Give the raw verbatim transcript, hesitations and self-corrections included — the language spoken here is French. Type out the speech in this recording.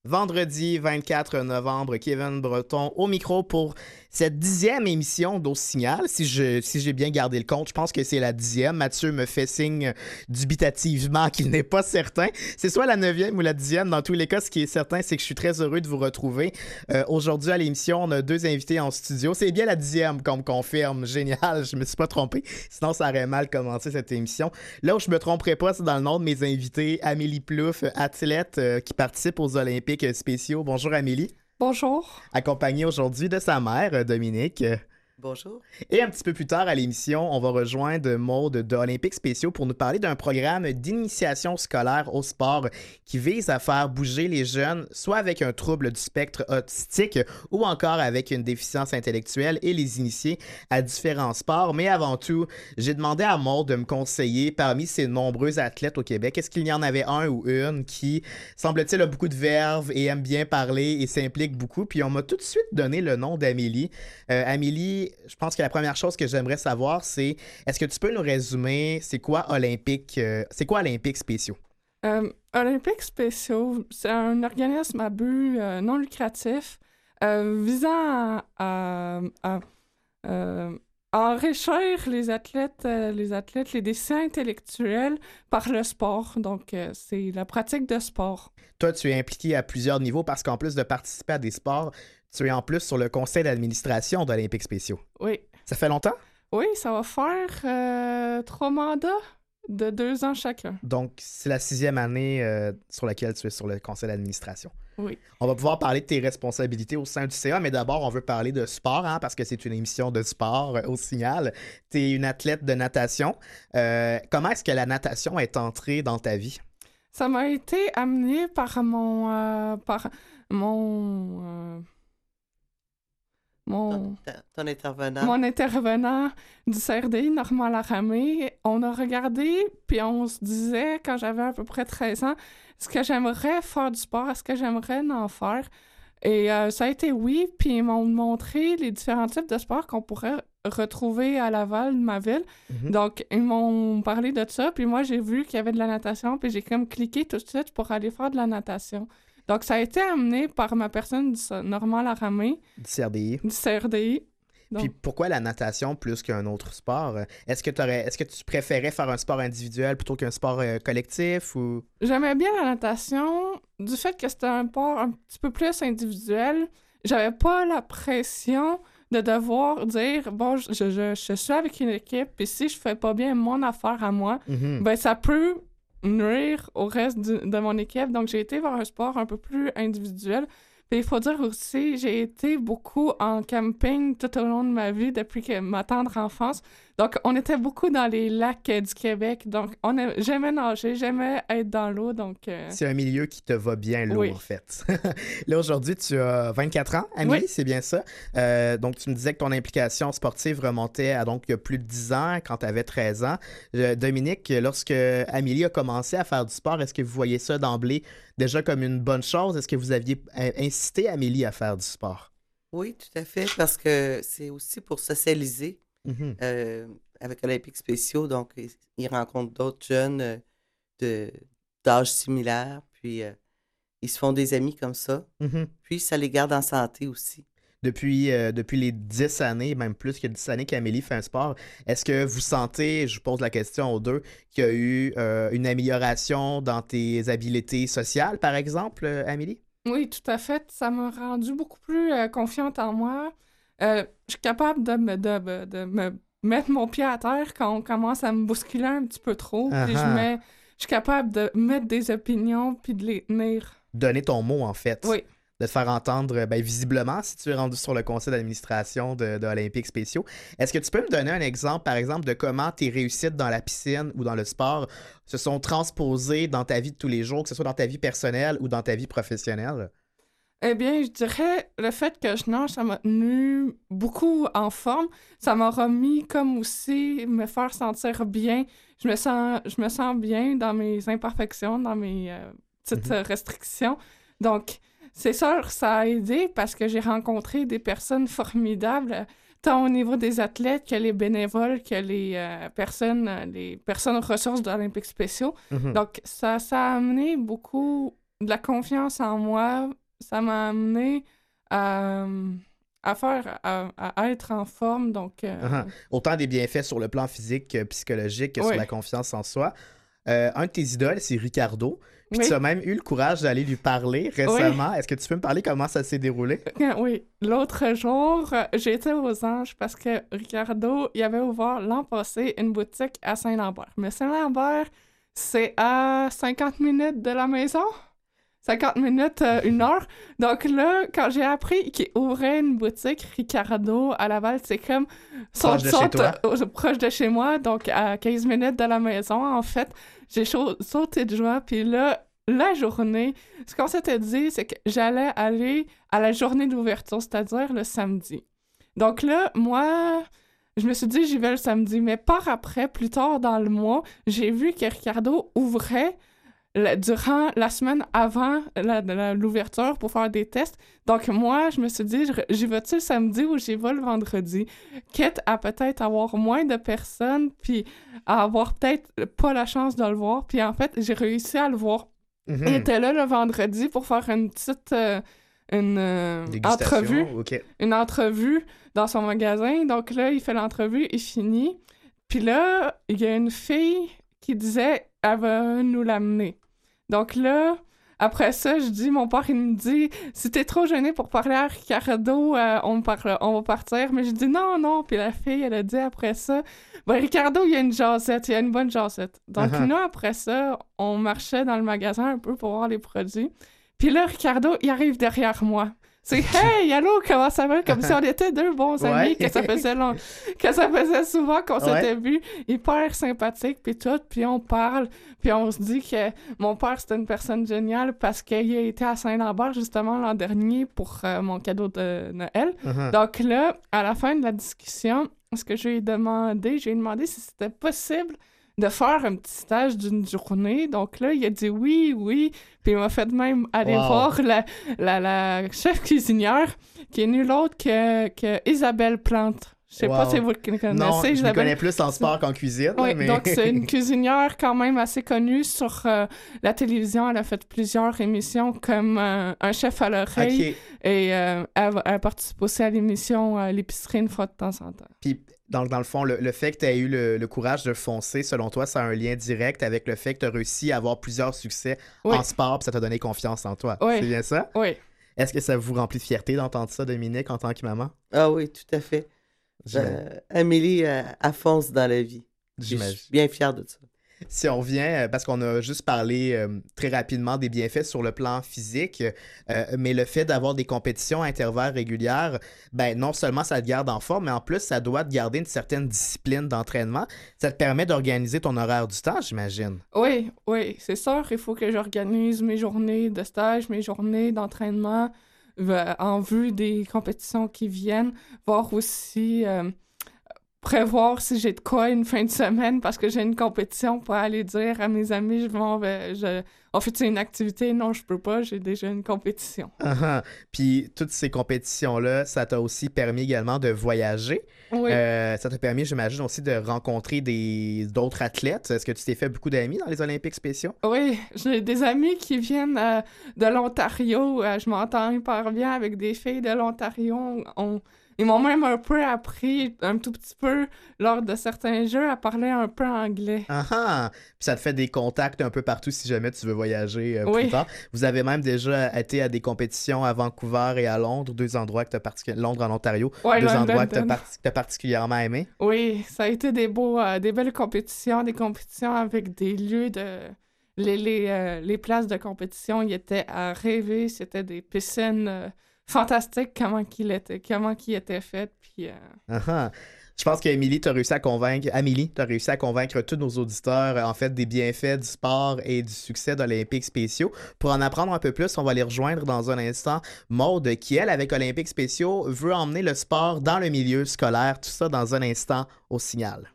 Vendredi vingt-quatre novembre, Kevin Breton au micro pour cette dixième émission d'Au Signal. Si, je, si j'ai bien gardé le compte, je pense que c'est la dixième. Mathieu me fait signe dubitativement qu'il n'est pas certain. C'est soit la neuvième ou la dixième. Dans tous les cas, ce qui est certain, c'est que je suis très heureux de vous retrouver. Euh, aujourd'hui, à l'émission, on a deux invités en studio. C'est bien la dixième qu'on me confirme. Génial, je me suis pas trompé. Sinon, ça aurait mal commencé cette émission. Là où je me tromperais pas, c'est dans le nom de mes invités. Amélie Plouffe, athlète euh, qui participe aux Olympiques spéciaux. Bonjour Amélie. Bonjour. Accompagnée aujourd'hui de sa mère, Dominique. Bonjour. Et un petit peu plus tard à l'émission, on va rejoindre Maude de Olympiques spéciaux pour nous parler d'un programme d'initiation scolaire au sport qui vise à faire bouger les jeunes, soit avec un trouble du spectre autistique ou encore avec une déficience intellectuelle et les initier à différents sports. Mais avant tout, j'ai demandé à Maude de me conseiller parmi ces nombreux athlètes au Québec, est-ce qu'il y en avait un ou une qui, semble-t-il, a beaucoup de verve et aime bien parler et s'implique beaucoup? Puis on m'a tout de suite donné le nom d'Amélie. Euh, Amélie, je pense que la première chose que j'aimerais savoir, c'est est-ce que tu peux nous résumer c'est quoi Olympique, euh, c'est quoi Olympiques spéciaux? Euh, Olympiques spéciaux, c'est un organisme à but euh, non lucratif euh, visant à, à, à, euh, à enrichir les athlètes, euh, les athlètes, les déficients intellectuels par le sport. Donc, euh, c'est la pratique de sport. Toi, tu es impliqué à plusieurs niveaux parce qu'en plus de participer à des sports, tu es en plus sur le conseil d'administration d'Olympiques spéciaux. Oui. Ça fait longtemps? Oui, ça va faire euh, trois mandats de deux ans chacun. Donc, c'est la sixième année euh, sur laquelle tu es sur le conseil d'administration. Oui. On va pouvoir parler de tes responsabilités au sein du C A, mais d'abord, on veut parler de sport, hein, parce que c'est une émission de sport euh, au Signal. Tu es une athlète de natation. Euh, comment est-ce que la natation est entrée dans ta vie? Ça m'a été amené par mon... Euh, par mon... Euh, Mon, ton, ton intervenant. Mon intervenant du C R D I, Normand Laramé. On a regardé, puis on se disait, quand j'avais à peu près treize ans, est-ce que j'aimerais faire du sport? Est-ce que j'aimerais en faire? Et euh, ça a été oui, puis ils m'ont montré les différents types de sports qu'on pourrait retrouver à Laval, ma ville. Mm-hmm. Donc, ils m'ont parlé de ça, puis moi, j'ai vu qu'il y avait de la natation, puis j'ai comme cliqué tout de suite pour aller faire de la natation. Donc, ça a été amené par ma personne du Normand Laramé. Du C R D I. Du C R D I. Donc... Puis pourquoi la natation plus qu'un autre sport? Est-ce que, est-ce que tu préférais faire un sport individuel plutôt qu'un sport euh, collectif? Ou... J'aimais bien la natation. Du fait que c'était un sport un petit peu plus individuel, j'avais pas la pression de devoir dire, bon, je, je, je suis avec une équipe, puis si je fais pas bien mon affaire à moi, mm-hmm. ben ça peut nuire au reste du, de mon équipe. Donc, j'ai été vers un sport un peu plus individuel. Puis, il faut dire aussi, j'ai été beaucoup en camping tout au long de ma vie depuis que, ma tendre enfance. Donc, on était beaucoup dans les lacs euh, du Québec. Donc, on a, j'aimais nager, j'aimais être dans l'eau. Donc, euh... c'est un milieu qui te va bien, l'eau, oui. en fait. Là, aujourd'hui, tu as vingt-quatre ans, Amélie, oui. C'est bien ça. Euh, donc, tu me disais que ton implication sportive remontait à donc il y a plus de dix ans, quand tu avais treize ans. Euh, Dominique, lorsque Amélie a commencé à faire du sport, est-ce que vous voyez ça d'emblée déjà comme une bonne chose? Est-ce que vous aviez incité Amélie à faire du sport? Oui, tout à fait, parce que c'est aussi pour socialiser. Mm-hmm. Euh, avec Olympiques spéciaux, donc ils, ils rencontrent d'autres jeunes euh, de, d'âge similaire, puis euh, ils se font des amis comme ça, mm-hmm. Puis ça les garde en santé aussi. Depuis, euh, depuis les dix années, même plus que dix années qu'Amélie fait un sport, est-ce que vous sentez, je pose la question aux deux, qu'il y a eu euh, une amélioration dans tes habiletés sociales, par exemple, euh, Amélie? Oui, tout à fait. Ça m'a rendu beaucoup plus euh, confiante en moi. Euh, je suis capable de me, de, de, de me mettre mon pied à terre quand on commence à me bousculer un petit peu trop. Uh-huh. Puis je, mets, je suis capable de mettre des opinions puis de les tenir. Donner ton mot, en fait. Oui. De te faire entendre, ben, visiblement, si tu es rendu sur le conseil d'administration de, de Olympiques spéciaux. Est-ce que tu peux me donner un exemple, par exemple, de comment tes réussites dans la piscine ou dans le sport se sont transposées dans ta vie de tous les jours, que ce soit dans ta vie personnelle ou dans ta vie professionnelle? Eh bien, je dirais, le fait que je nage, ça m'a tenu beaucoup en forme. Ça m'a remis comme aussi me faire sentir bien. Je me sens, je me sens bien dans mes imperfections, dans mes euh, petites mm-hmm. restrictions. Donc, c'est sûr, ça a aidé parce que j'ai rencontré des personnes formidables, tant au niveau des athlètes que les bénévoles, que les euh, personnes les personnes ressources d'Olympiques spéciaux. Mm-hmm. Donc, ça, ça a amené beaucoup de la confiance en moi. Ça m'a amené à, à faire, à, à être en forme. Donc, euh... uh-huh. Autant des bienfaits sur le plan physique, que psychologique, que oui. sur la confiance en soi. Euh, un de tes idoles, c'est Ricardo. Puis oui. tu as même eu le courage d'aller lui parler récemment. Oui. Est-ce que tu peux me parler comment ça s'est déroulé? Oui. L'autre jour, j'étais aux Anges parce que Ricardo, il avait ouvert l'an passé une boutique à Saint-Lambert. Mais Saint-Lambert, c'est à cinquante minutes de la maison. cinquante minutes, euh, une heure. Donc là, quand j'ai appris qu'il ouvrait une boutique Ricardo à Laval, c'est comme... Proche de chez toi? Euh, proche de chez moi, donc à quinze minutes de la maison. En fait, j'ai chaud, sauté de joie. Puis là, la journée, ce qu'on s'était dit, c'est que j'allais aller à la journée d'ouverture, c'est-à-dire le samedi. Donc là, moi... Je me suis dit, j'y vais le samedi. Mais par après, plus tard dans le mois, j'ai vu que Ricardo ouvrait le, durant la semaine avant la, la, l'ouverture pour faire des tests. Donc moi, je me suis dit, j'y vais-tu le samedi ou j'y vais le vendredi? Quitte à peut-être avoir moins de personnes, puis à avoir peut-être pas la chance de le voir. Puis en fait, j'ai réussi à le voir. Mm-hmm. Il était là le vendredi pour faire une petite... Euh, une euh, entrevue. Okay. Une entrevue dans son magasin. Donc là, il fait l'entrevue, il finit. Puis là, il y a une fille qui disait « Elle va nous l'amener ». Donc là, après ça, je dis, mon père, il me dit « Si t'es trop gêné pour parler à Ricardo, euh, on, parle, on va partir. » Mais je dis « Non, non. » Puis la fille, elle a dit après ça « Ben Ricardo, il y a une jasette, il y a une bonne jasette. » Donc uh-huh. là, après ça, on marchait dans le magasin un peu pour voir les produits. Puis là, Ricardo, il arrive derrière moi. C'est « Hey, allô, comment ça va? » Comme si on était deux bons amis, ouais. que ça faisait long... que ça faisait souvent qu'on ouais. s'était vus. Hyper sympathique, puis tout. Puis on parle, puis on se dit que mon père, c'était une personne géniale parce qu'il a été à Saint-Lambert, justement, l'an dernier pour euh, mon cadeau de Noël. Uh-huh. Donc là, à la fin de la discussion, ce que je lui ai demandé, j'ai demandé si c'était possible de faire un petit stage d'une journée. Donc là, il a dit oui, oui. Puis il m'a fait même aller wow. voir la, la, la chef cuisinière, qui est nulle autre que, que Isabelle Plante. Je sais wow. pas si vous le connaissez. Non, je Isabelle... connais plus en sport qu'en cuisine. Oui, mais... donc c'est une cuisinière quand même assez connue sur euh, la télévision. Elle a fait plusieurs émissions comme euh, Un chef à l'oreille. Okay. Et euh, elle, elle participe aussi à l'émission euh, L'épicerie une fois de temps en temps. Puis, dans, dans le fond, le, le fait que tu aies eu le, le courage de foncer, selon toi, ça a un lien direct avec le fait que tu as réussi à avoir plusieurs succès oui. en sport, puis ça t'a donné confiance en toi. Oui. C'est bien ça? Oui. Est-ce que ça vous remplit de fierté d'entendre ça, Dominique, en tant que maman? Ah oui, tout à fait. Euh, Amélie, elle, elle fonce dans la vie. J'imagine. Je suis bien fière de ça. Si on revient, parce qu'on a juste parlé euh, très rapidement des bienfaits sur le plan physique, euh, mais le fait d'avoir des compétitions à intervalles régulières, ben non seulement ça te garde en forme, mais en plus, ça doit te garder une certaine discipline d'entraînement. Ça te permet d'organiser ton horaire du temps, j'imagine. Oui, oui, c'est sûr. Il faut que j'organise mes journées de stage, mes journées d'entraînement euh, en vue des compétitions qui viennent, voir aussi... Euh, prévoir si j'ai de quoi une fin de semaine parce que j'ai une compétition pour aller dire à mes amis, je vais, je, on fait une activité? Non, je peux pas, j'ai déjà une compétition. Uh-huh. Puis toutes ces compétitions-là, ça t'a aussi permis également de voyager. Oui. Euh, ça t'a permis, j'imagine, aussi de rencontrer des, d'autres athlètes. Est-ce que tu t'es fait beaucoup d'amis dans les Olympiques spéciaux? Oui, j'ai des amis qui viennent euh, de l'Ontario. Euh, je m'entends hyper bien avec des filles de l'Ontario. On... Ils m'ont même un peu appris, un tout petit peu, lors de certains jeux, à parler un peu anglais. Ah ah! Puis ça te fait des contacts un peu partout si jamais tu veux voyager euh, plus oui. tard. Vous avez même déjà été à des compétitions à Vancouver et à Londres, deux endroits que tu as particulièrement... Londres en Ontario, ouais, deux London, endroits que tu as par... particulièrement aimés. Oui, ça a été des beaux, euh, des belles compétitions, des compétitions avec des lieux de... Les, les, euh, les places de compétition, ils étaient à rêver, c'était des piscines... Euh... fantastique comment qu'il était, comment qu'il était fait. Puis, euh... uh-huh. Je pense qu'Amélie, tu as réussi à convaincre, Amélie, tu as réussi à convaincre tous nos auditeurs, en fait, des bienfaits du sport et du succès d'Olympiques spéciaux. Pour en apprendre un peu plus, on va les rejoindre dans un instant. Maude, qui, elle, avec Olympiques spéciaux, veut emmener le sport dans le milieu scolaire. Tout ça dans un instant au Signal.